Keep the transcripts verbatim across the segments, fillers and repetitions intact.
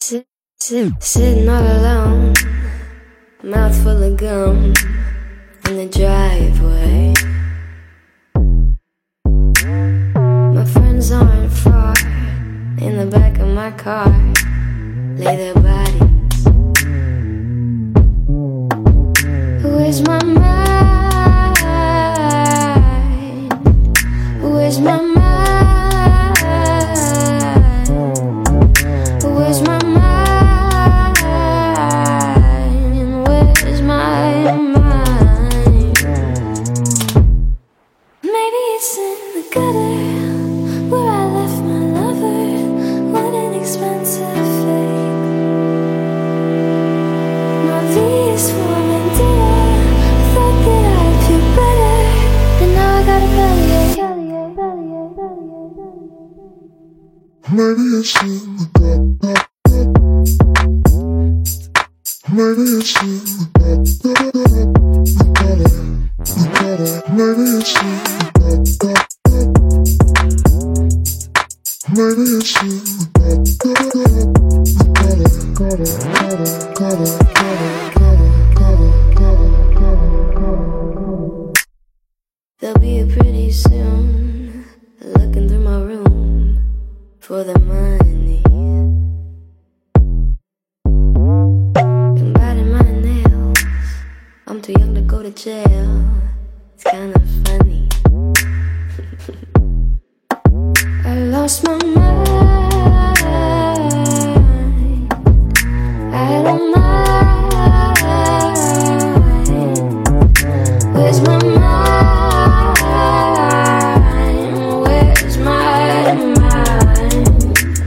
Sit, sit, sitting all alone, mouth full of gum in the driveway. My friends aren't far, in the back of my car, lay their bodies. Where's my mind? Where's my mind? Where's my mind? Where's my mind? Maybe it's in the gutter where I left my lover. What an expensive fate. My V is for Mandela. Thought that I'd feel better, but now I got a bellyache. Maybe it's in the gutter. Maybe it's in the gutter. Maybe it's in the gutter. Maybe it's in the They'll be here pretty soon, looking through my room for the money. And biting my nails, I'm too young to go to jail. It's kinda funny. I lost my mind. I don't mind. Where's my mind? Where's my mind?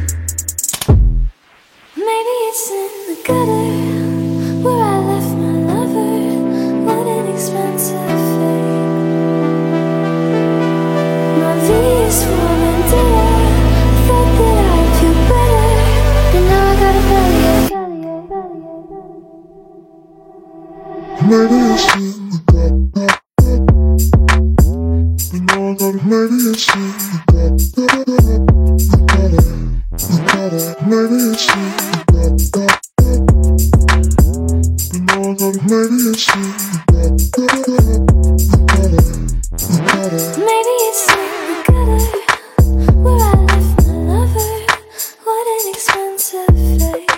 Maybe it's in the gutter where I left my lover. What an expensive fate. My V is for Mandela. Thought that I'd feel better, but now I got a bellyache. Maybe it's in the gutter. But now I got it. Maybe it's in the gutter. Maybe it's in the gutter. But now I got it. Maybe it's in the gutter. Maybe it's in the gutter where I left my lover. What an expensive fate.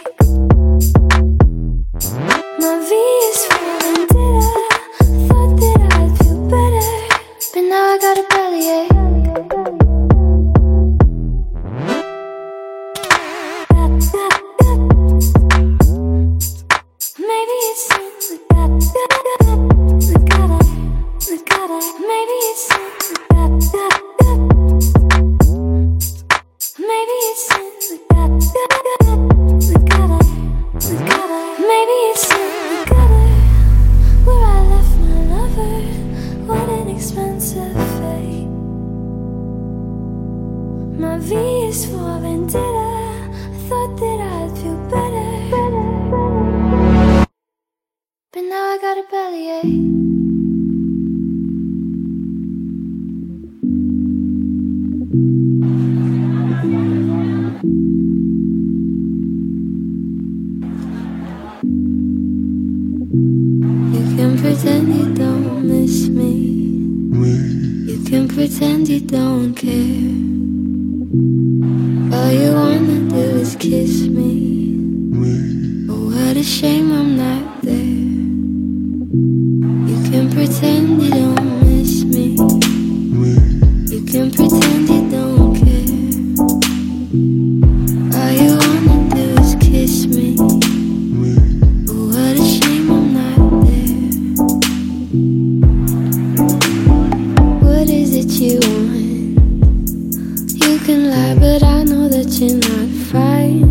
My V is for Vendetta. Thought that I'd feel better, but now I got a bellyache. Maybe it's in the gutter, the gutter, the gutter. Maybe it's in the gutter. Maybe it's in the gutter, the gutter, the gutter. Maybe it's in the gutter where I left my lover. What an expensive fate. My V is for Vendetta. I thought that I'd feel better, but now I got a bellyache. You can pretend you don't miss me. You can pretend you don't care. All you wanna do is kiss me. Oh, what a shame I'm not there. You can pretend you don't miss me. You can pretend you don't care. All you wanna do is kiss me. Oh, what a shame I'm not there. What is it you want? You can lie, but I know that you're not fine.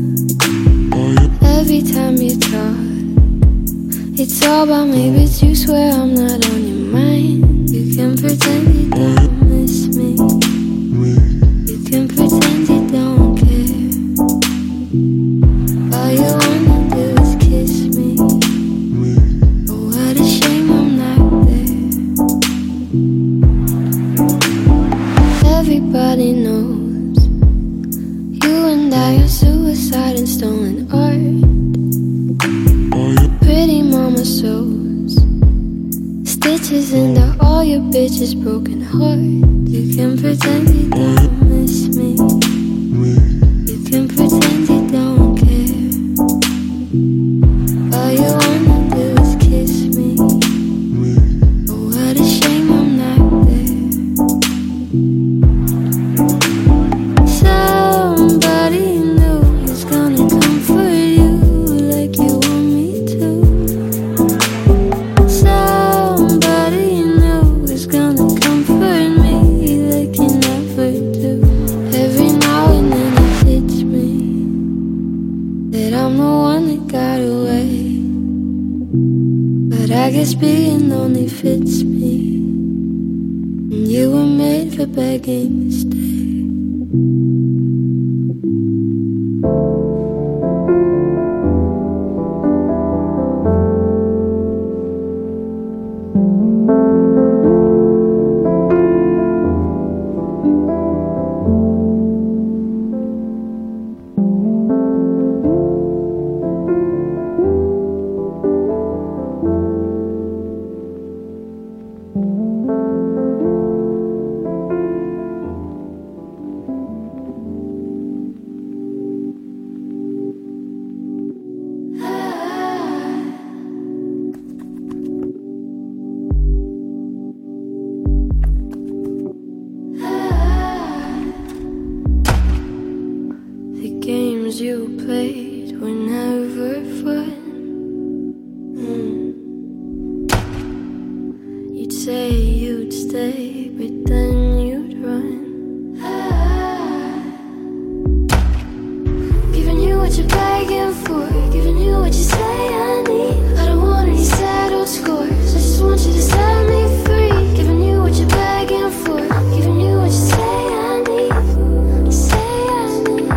Every time you talk, it's all about me, but you swear I'm not on your mind. You can pretend you don't miss me. You can pretend you don't care. All you wanna do is kiss me. Oh, what a shame I'm not there. Everybody knows you and I are suicide and stolen stitches into all your bitches' broken heart. You can pretend you don't miss me. You can pretend you don't care. All you wanna do is kiss me. Oh, what a shame I'm not there. Somebody new is gonna comfort you like you want me to. Somebody new is gonna comfort me like you never do. Every now and then it hits me that I'm the one that got away, but I guess being lonely fits me, and you were made for begging to stay. You played were never fun. mm. You'd say you'd stay, but then you'd run. ah. Giving you what you're begging for, giving you what you say I need. I don't want any settled scores, I just want you to set me free. Giving you what you're begging for, giving you what you say I need. Say I need.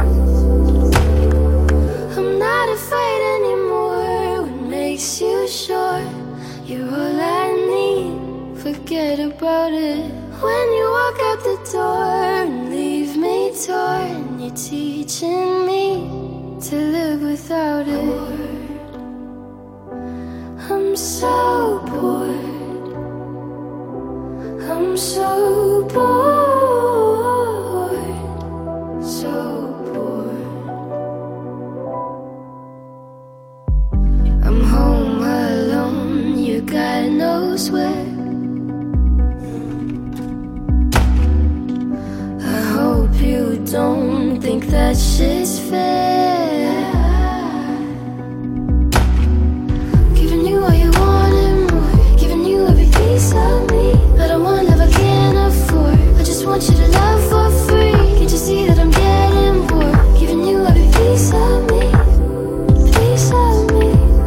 Fight anymore. What makes you sure you're all I need? Forget about it. When you walk out the door and leave me torn, you're teaching me to live without a word. I'm so bored. I'm so bored. So I'm home alone, you God knows where. I hope you don't think that shit's fair. Giving you all you want and more, giving you every piece of me. I don't want love I can't afford, I just want you to love for free. Can't you see that I'm getting bored? Giving you every piece of me, piece of me.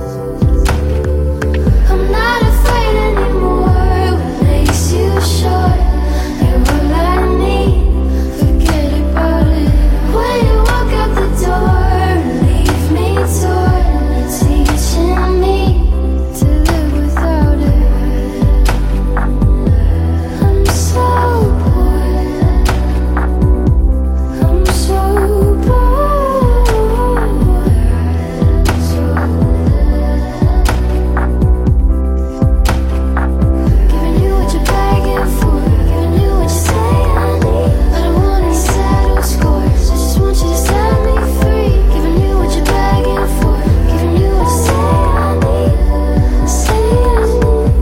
I'm not afraid anymore. What makes you sure you're all I need? Forget about it. When you walk out the door and leave me torn, you're teaching me to live without it. I'm so bored. I'm so bored. So giving you what you're begging for, giving you what you say I need. I don't want any settled scores, I just want you to set me free. Giving you what you're begging for, giving you what you say I need. Say I need.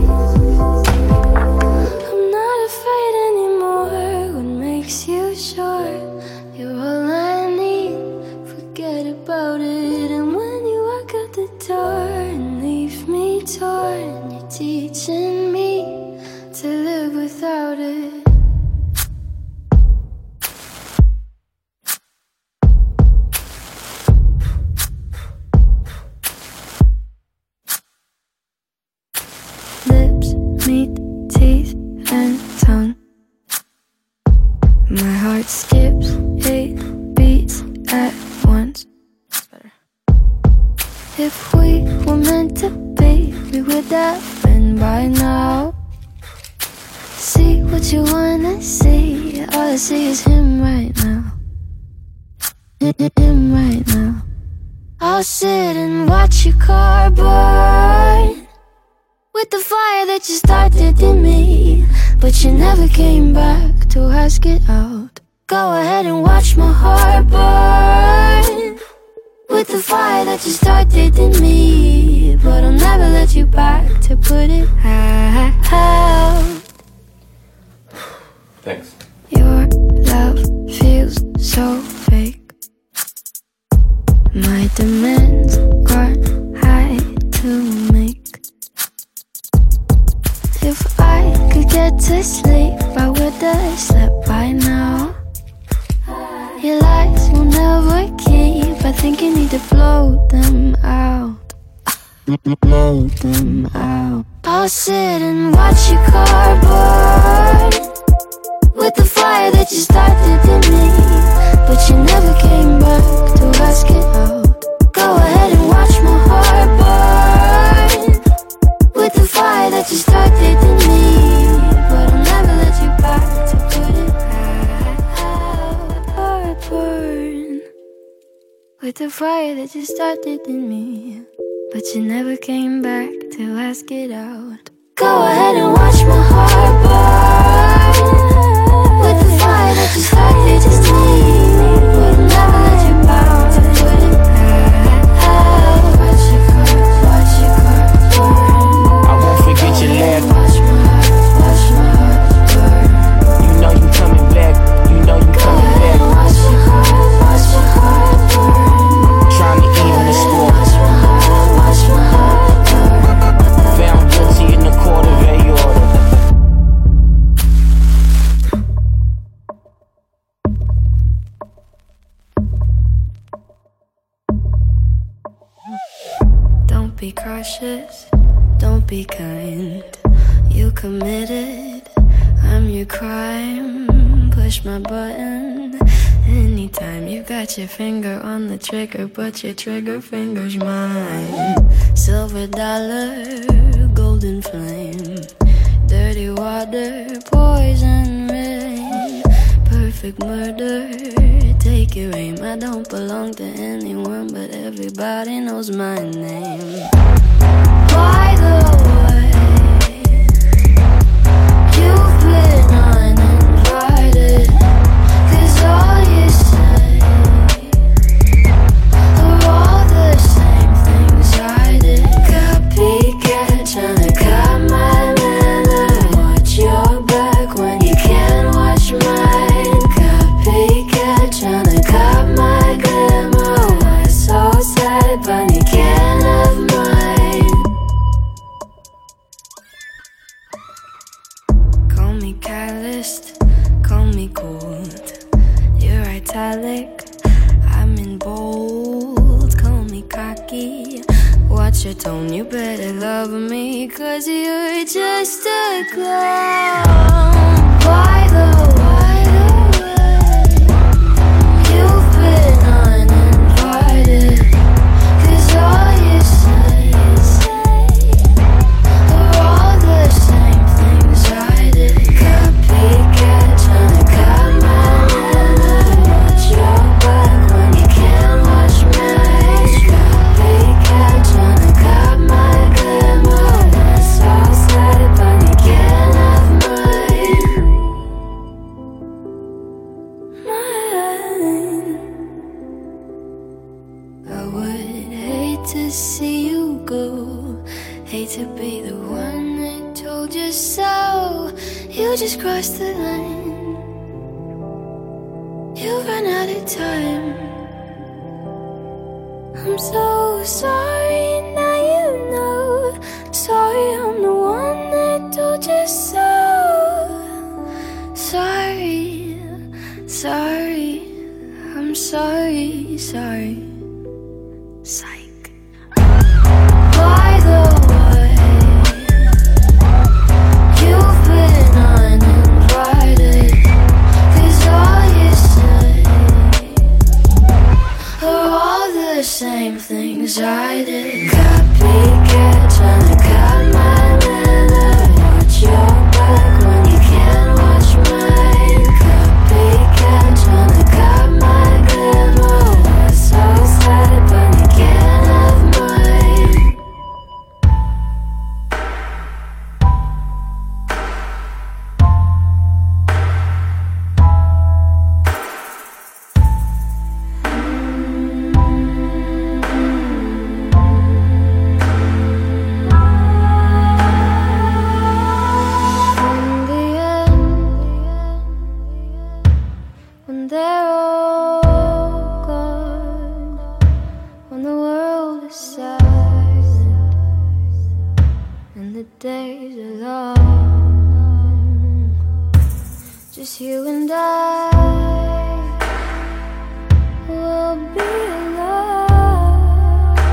I'm not afraid anymore. What makes you sure you're all I need? Forget about it. And when you walk out the door and leave me torn, you're teaching me to live without it. Lips meet teeth and tongue. My heart skips eight beats at once. That's better. If we were meant to be, we would have been by now. See what you wanna see, all I see is him right now. Him right now. I'll sit and watch your car burn with the fire that you started in me, but you never came back to ask it out. Go ahead and watch my heart burn with the fire that you started in me, but I'll never let you back to put it out. Thanks. Your love feels so fake. My demands are high to make. If I could get to sleep, I would have slept by now. Your lies will never keep. I think you need to blow them out. Blow them out. I'll sit and watch your car burn with the fire that you started in me, but you never came back to ask it out. Go ahead and watch my heart burn with the fire that you started in me, but I'll never let you back to put it out. Heart burn with the fire that you started in me, but you never came back to ask it out. Go ahead and watch my heart burn with the fire that you started in me, but I'll never let you back to put it out. Watch your heart, watch your heart burn. I won't forget your laugh. Watch my heart, watch my heart burn. You know you coming back. You know you Go coming ahead back. and watch your heart, watch your heart burn. Trying to even the score. Watch my heart, watch my heart burn. Found guilty in the court of a order. Don't be cautious, don't be kind. You committed, I'm your crime. Push my button anytime. You got your finger on the trigger, but your trigger finger's mine. Silver dollar, golden flame, dirty water, poison rain, perfect murder. Take your aim. I don't belong to anyone, but everybody knows my name. By the way, you've been uninvited, 'cause all you say are all the same things I did. Copycat, tryna cut my manner. Watch your back when you can't watch mine. Copycat, tryna cut my glamour. Why so sad, but you can't have mine. Call me calloused, call me cold. You're italic, I'm in bold. Call me cocky, watch your tone. You better love me, 'cause you're just a clown. By the way, you've been uninvited, 'cause all you say are all the same things I did. Copycat, tryna cut my manner. Watch your back when you can't watch mine. Copycat, tryna cut my glamour. That's so sad, but you can't have mine. Mine. I would hate to see you go. Hate to be the one that told you so. You just crossed the line. You ran out of time. I'm so sorry, now you know. Sorry, I'm the one that told you so. Sorry, sorry, I'm sorry, sorry. Psych. By the way, you've been uninvited, 'cause all you say are all the same things I did. Copycat, tryna cut my manner. Watch your back when you can't watch mine. Copycat, tryna cut my glamour. That's so sad, but you can't have mine. days alone, just you and I will be alone.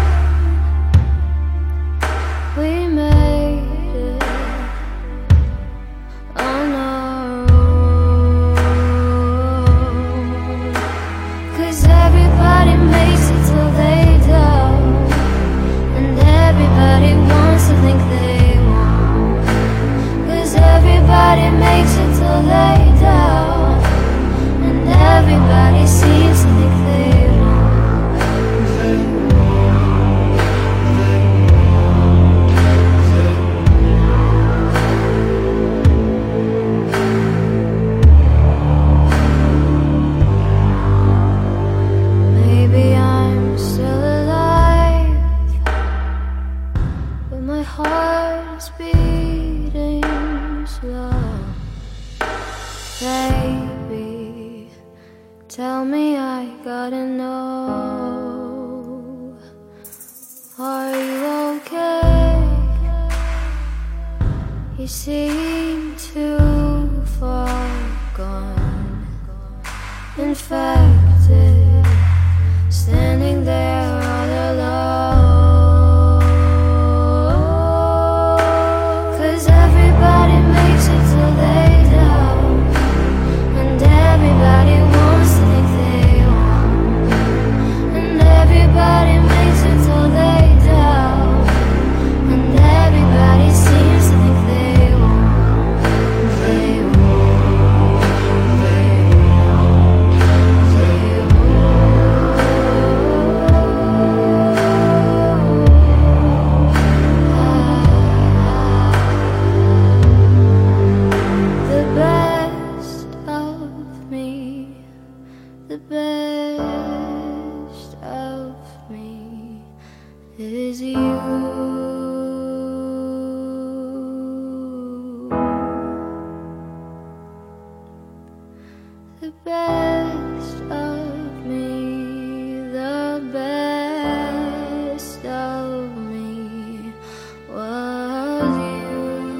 We made it on our own, 'cause everybody makes it till they don't, and everybody wants to think they won't, 'cause everybody makes it till they don't, and everybody seems to think they tell me, I gotta know, are you okay? You seem too far gone, infected, standing there all alone. 'Cause everybody makes it till they don't, and everybody wants to think they won't, and everybody makes it till they don't, and everybody seems to think they won't, they won't, they won't, they won't. The best of me, the best of me is you. The best of me, the best of me was you.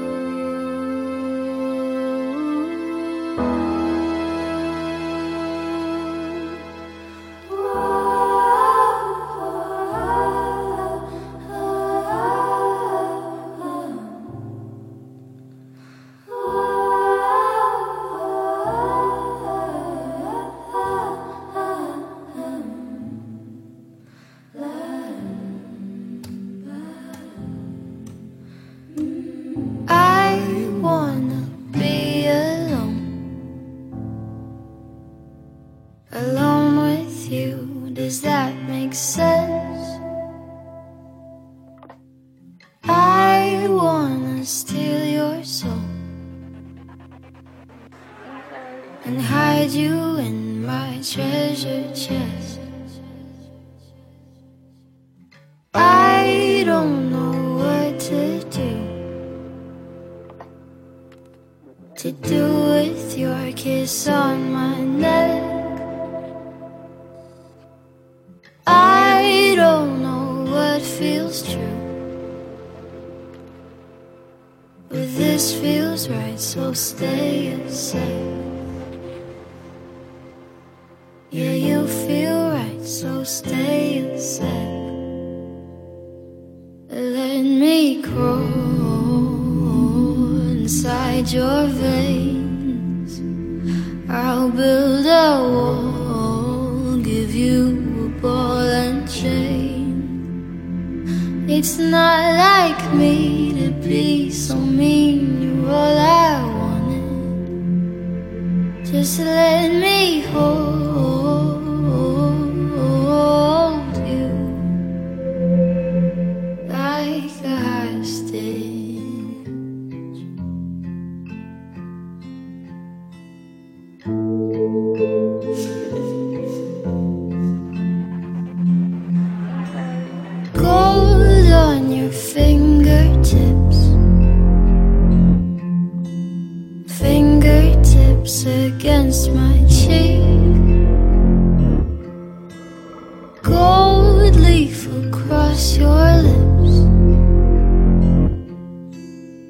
I wanna be alone, alone with you. Does that make sense? I wanna steal your soul and hide you in my treasure chest. I don't know what to do to do with your kiss on my neck. I don't know what feels true, but this feels right, so stay a sec. Yeah, you feel right, so stay a sec. Let me crawl inside your veins. I'll build a wall, give you a ball and chain. It's not like me to be so mean, you're all I wanted. Just let me hold you like a hostage. Gold on your fingertips, fingertips against my cheek. Gold leaf across your lips,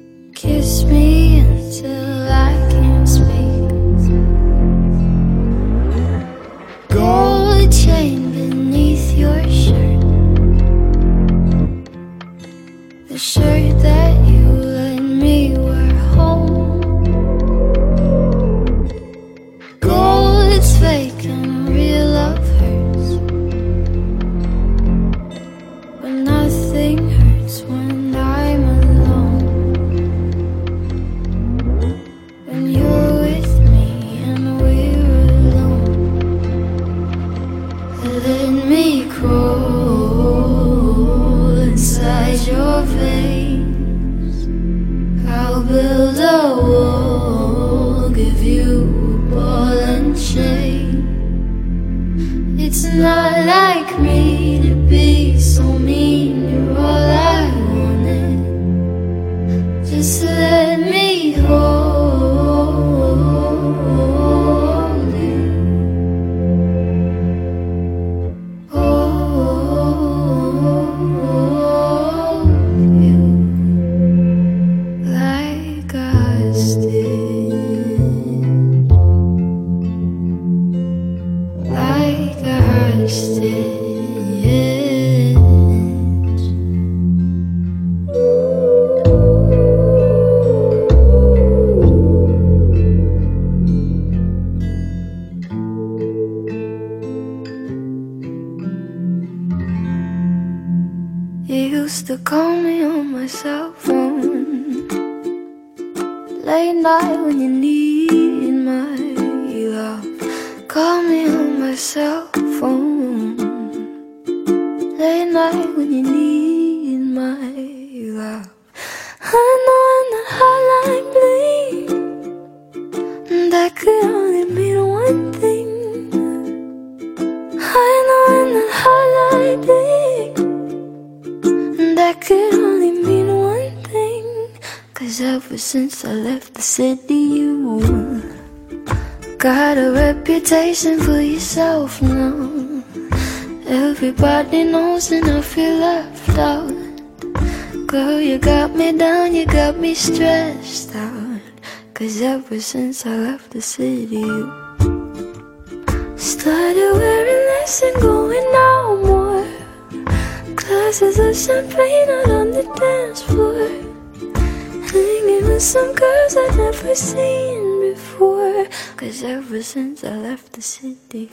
You used to call me on my cell phone late night when you need my love. Call me on my cell phone late night when you need my love. I know when that hotline bling, that could only mean one thing. I know when that hotline bling, that could only mean one thing. Cause ever since I left the city, you got a reputation for yourself now. Everybody knows and I feel left out. Girl, you got me down, you got me stressed out. Cause ever since I left the city, you started wearing less and going out more. Glasses of champagne out on the dance floor, hanging with some girls I'd never seen before. Cause ever since I left the city,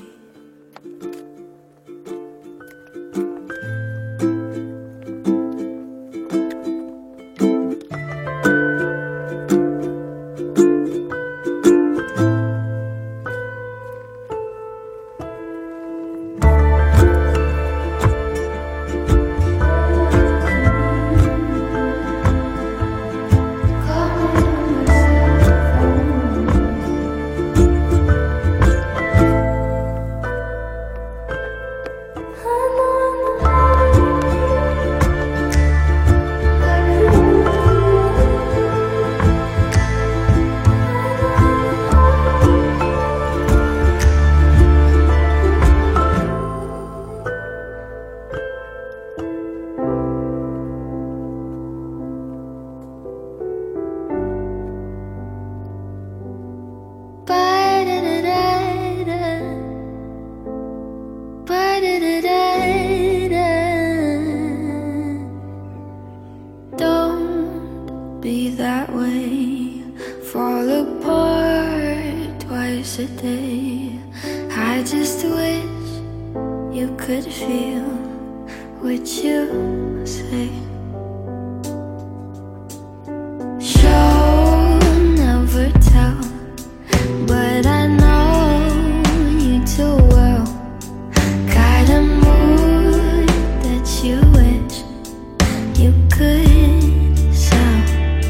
don't be that way. Fall apart twice a day. I just wish you could feel what you say. Show, never tell, but I know you too well. Got a mood that you wish you could sell.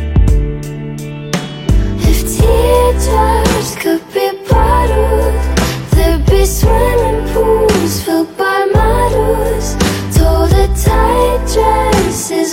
If teardrops could be bottles, there'd be swimming pools filled by models. Told her tight dresses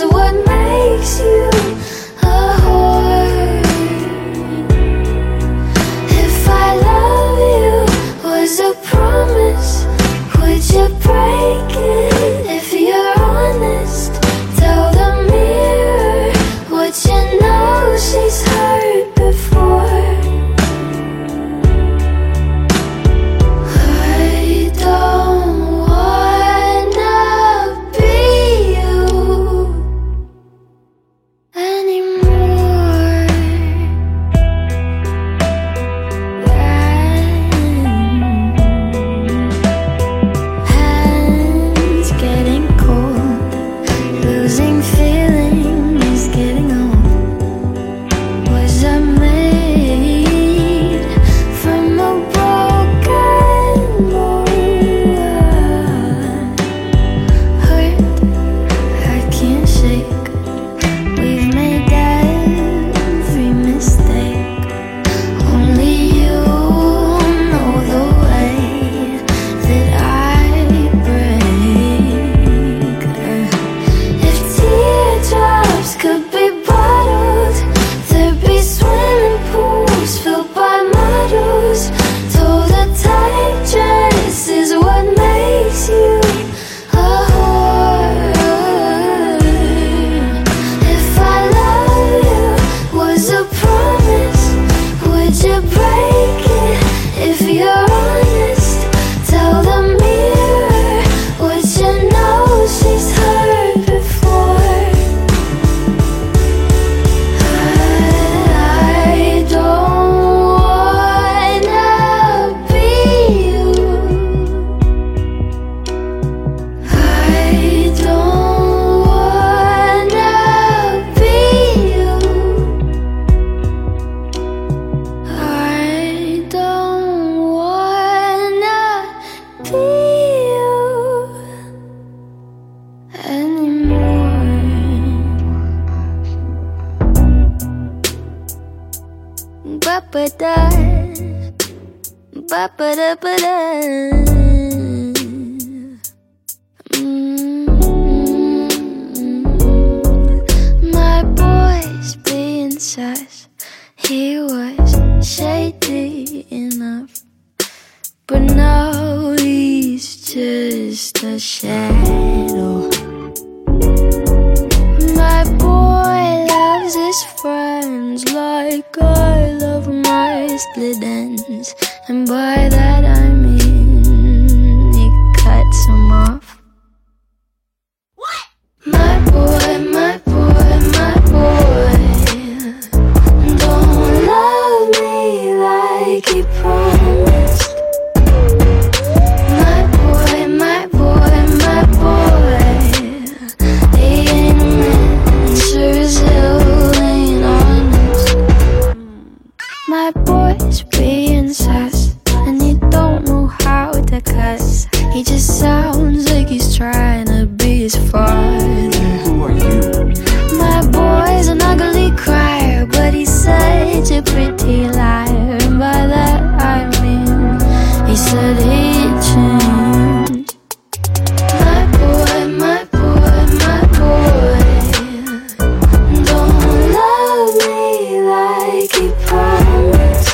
paradise. Ba ba da ba da. My boy's being sus. He was shady enough, but now he's just a shadow. My boy loves his friends like I love my split ends, and by that I mean he cuts them off. What? My boy, my boy, my boy don't love me like he promised. My boy, my boy, my boy, he ain't a man, sure as hell ain't honest. My boy's being sus, and he don't know how to cuss. He just sounds like he's trying to be his father. Who are you? My boy's an ugly crier, but he's such a pretty liar, and by that I mean he said he'd change. My boy, my boy, my boy don't love me like he promised.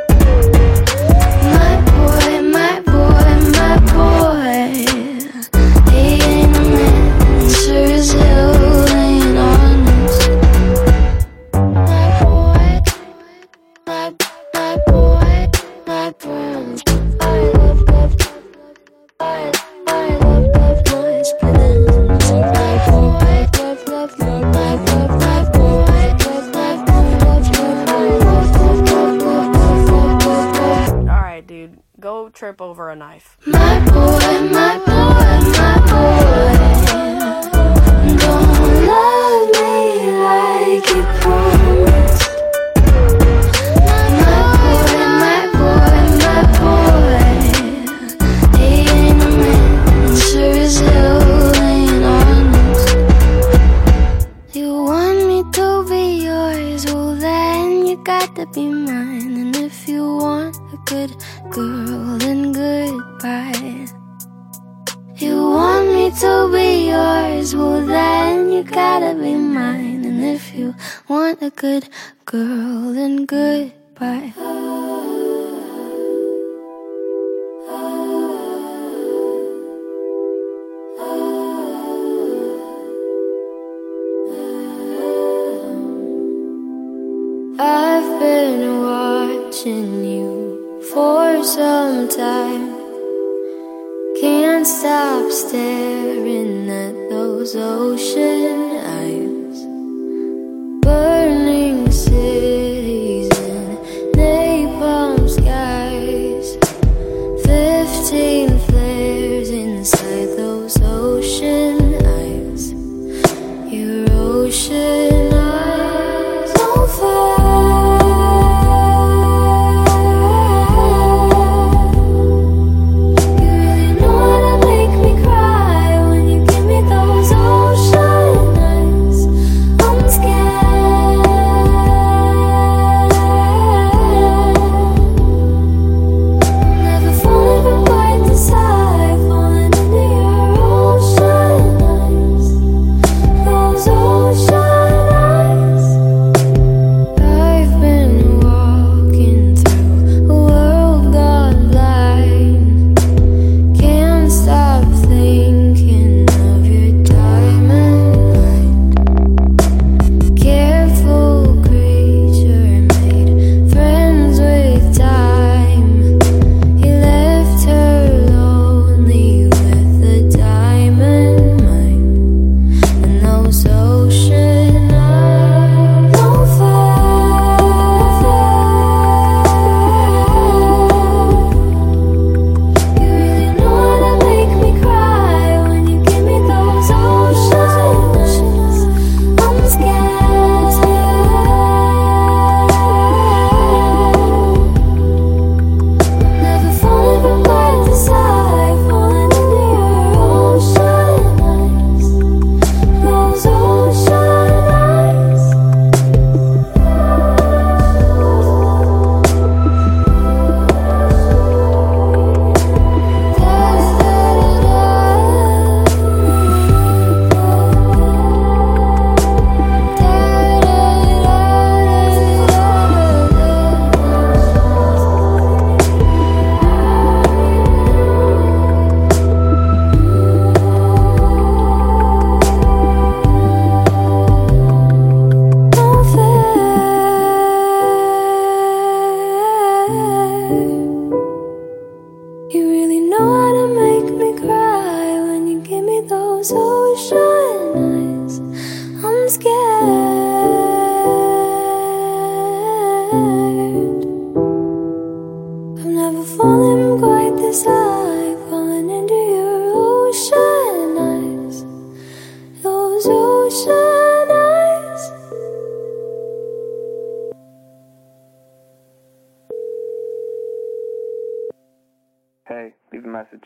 My boy, my boy, my boy, he ain't a man, sure as hell ain't honest. My boy, my, my boy, my boy, I love, love, I, I love, love my splits. My boy, love, love, love, my love, my boy, love, love, love, love, love, love, love, love, love. Alright, dude, go trip over a knife. My boy, my boy, my boy don't love me like he promised. My boy, my boy, my boy, he ain't a man, sure as hell ain't honest. You want me to be yours, well then you got to be mine. And if you want a good girl, then goodbye. You want me to be yours, well then you gotta be mine. And if you want a good girl, then goodbye. I've been watching you for some time. Can't stop staring at those ocean eyes. Burning cities and napalm skies. Fifteen flares inside those ocean eyes. Your ocean eyes on fire. You really know how to make me cry when you give me those ocean those ocean eyes. I'm scared. I've never fallen quite this high, falling into your ocean eyes. Those ocean eyes. Hey, leave a message.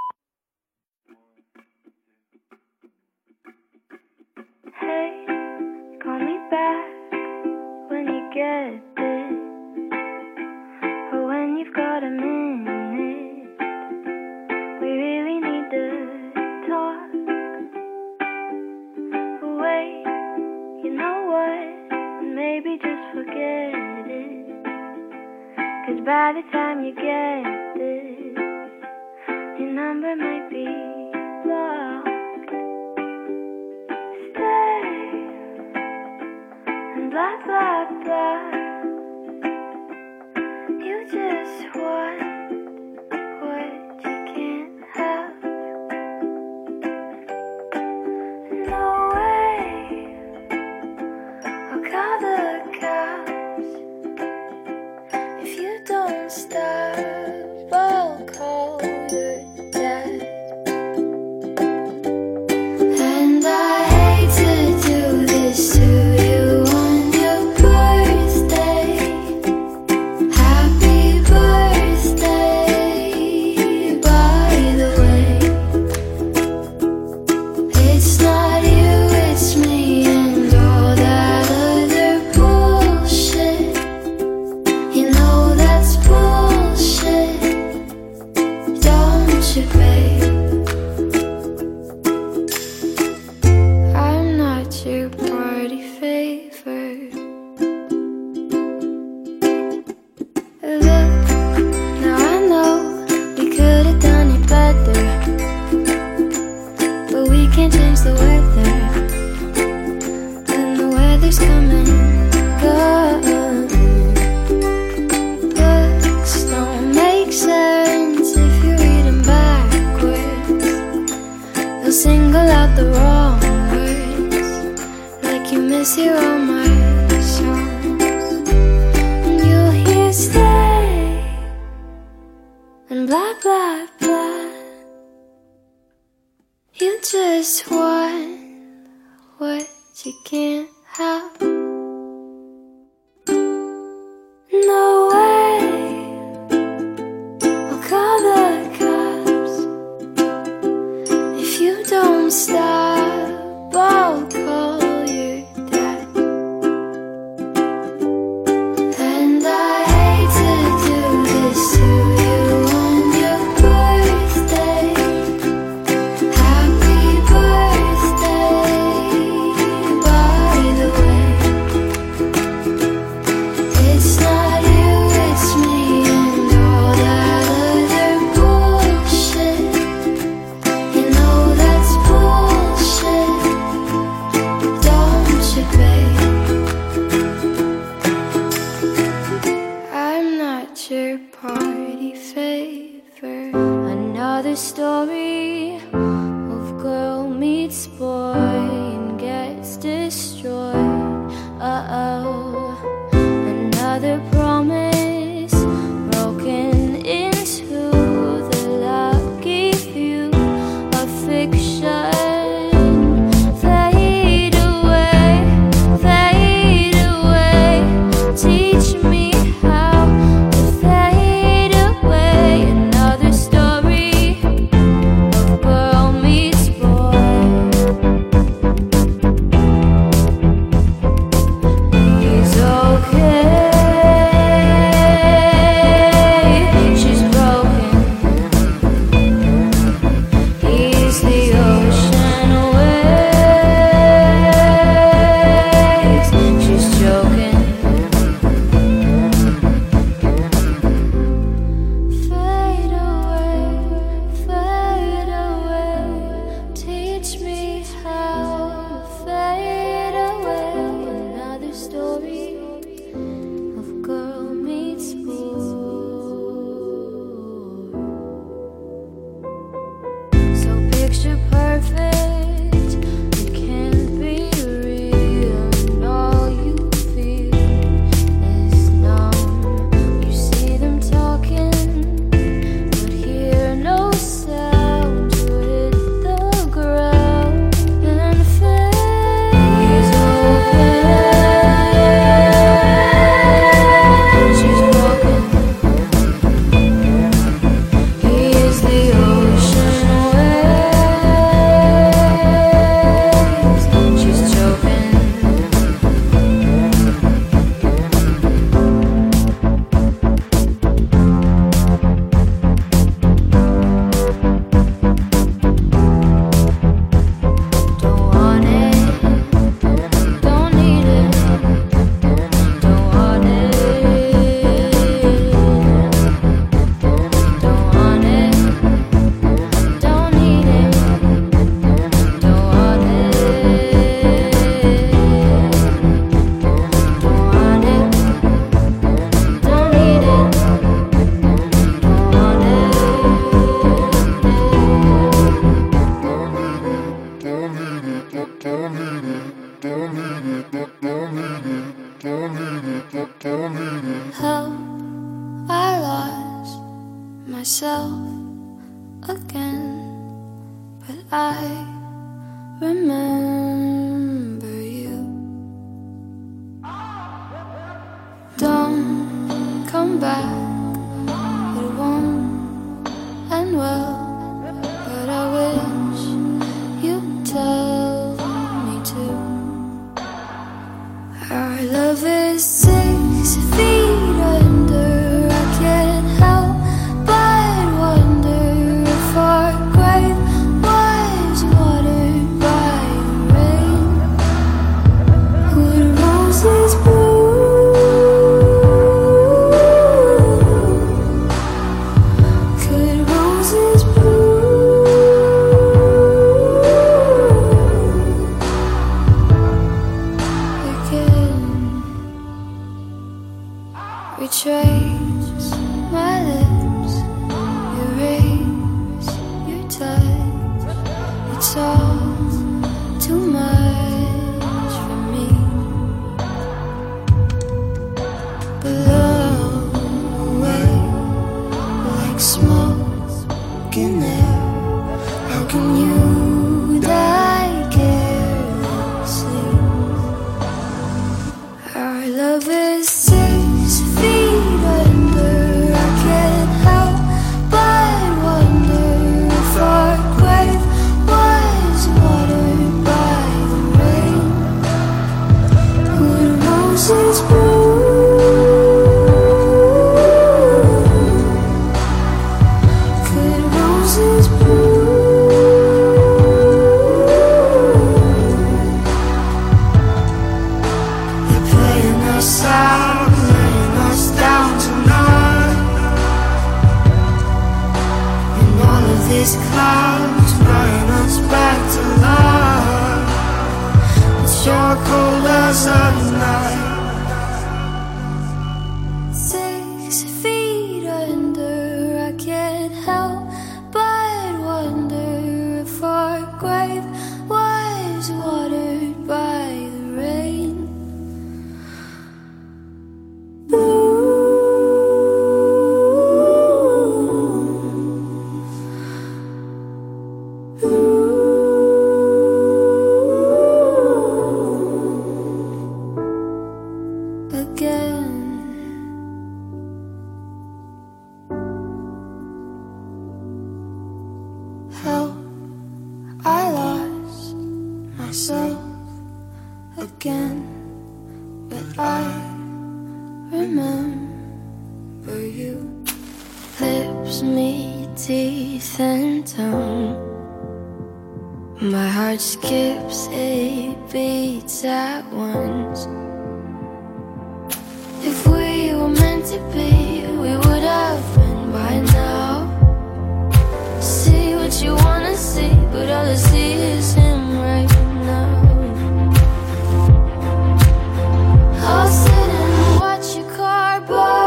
Hey, call me back when you get this, or when you've got a minute. We really need to talk. Wait, you know what? Maybe just forget it, 'cause by the time you get this, your number might be blocked. Stay and blah blah blah. You just want what you can't have. No way, I'll call the cops if you don't stop. I'll call your dad. And I hate to do this to you on your birthday. Happy birthday, by the way. It's not you, it's me and all that other bullshit. You know that's bullshit, don't you, babe? I'm not your party favor. Look, now I know we could have done it better, but we can't change the weather, and the weather's coming. Good. Books don't make sense if you read them backwards. They'll single out the wrong words, like you mishear all my songs. And you'll hear stay and blah blah blah. You just want what you can't have. No way, I'll call the cops if you don't stop. I'll call your dad. And I hate to do this to you on your birthday. Happy birthday, by the way. It's not you, it's me and all that other bullshit. You know that's bullshit, don't you, babe? I'm not your party favor. Another story of girl meets boy and gets destroyed. Uh-oh. Another promise broken into the lucky few of fiction. Fade away, fade away. Teach me how to fade away. Another story of girl meets boy. How I lost myself again, but I remember you. Don't come back, it won't end well, but I wish you'd tell me to. Our love is six feet under. I can't help but wonder if our grave was watered by the rain. Would roses bloom? Could roses bloom again? Retrace my lips, erase your touch. It's all too much for me. Blow away like smoke in air. How can you die carelessly? Our love is six feet under. I can't help but wonder if our grave was watered by the rain. Would roses bloom? Could roses bloom? They're playing us out, laying us down tonight. And all of these clouds bring us back to life. It's your cold as a night. Six feet under. I can't help but wonder if our grave was watered by the rain. Again, how I lost myself again, but I remember you. Lips meet teeth and tongue. My heart skips eight beats at once. If we were meant to be, we would have been by now. See what you wanna see, but all I see is him right now. I'll sit and watch your car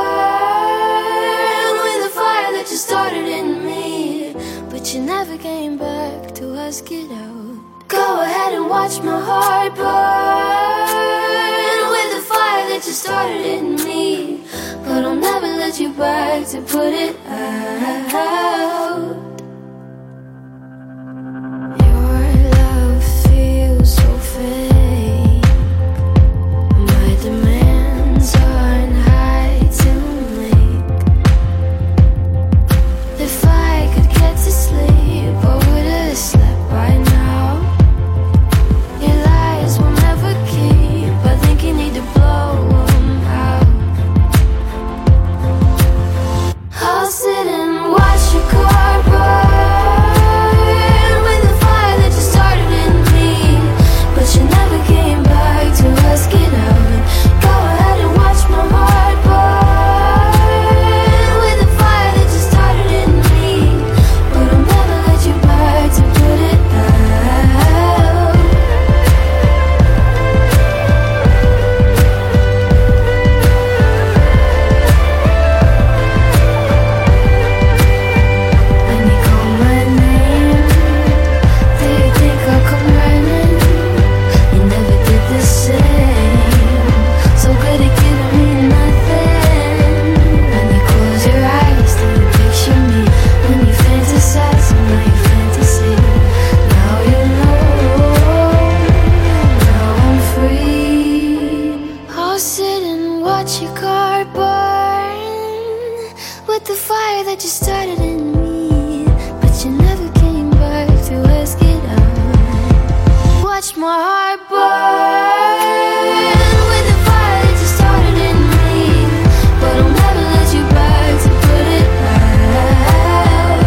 burn with a fire that you started in me, but you never came back to ask it out. Go ahead and watch my heart burn with the fire that you started in me, but I'll never let you back to put it out. Your love feels so fake. My demands aren't high to make. If I could get to sleep, I would have slept by now. Your lies will never keep. I think you need to blow them out. I'll sit and watch your car burn watch my heart burn with the fire that you started in me. But I'll never let you back to put it out.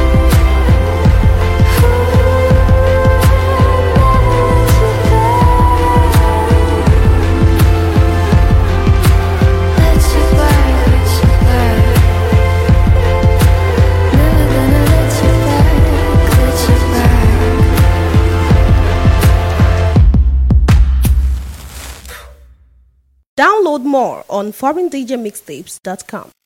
Let you back, let you back. Never gonna let you back, let you back. Download more on foreign d j mixtapes dot com.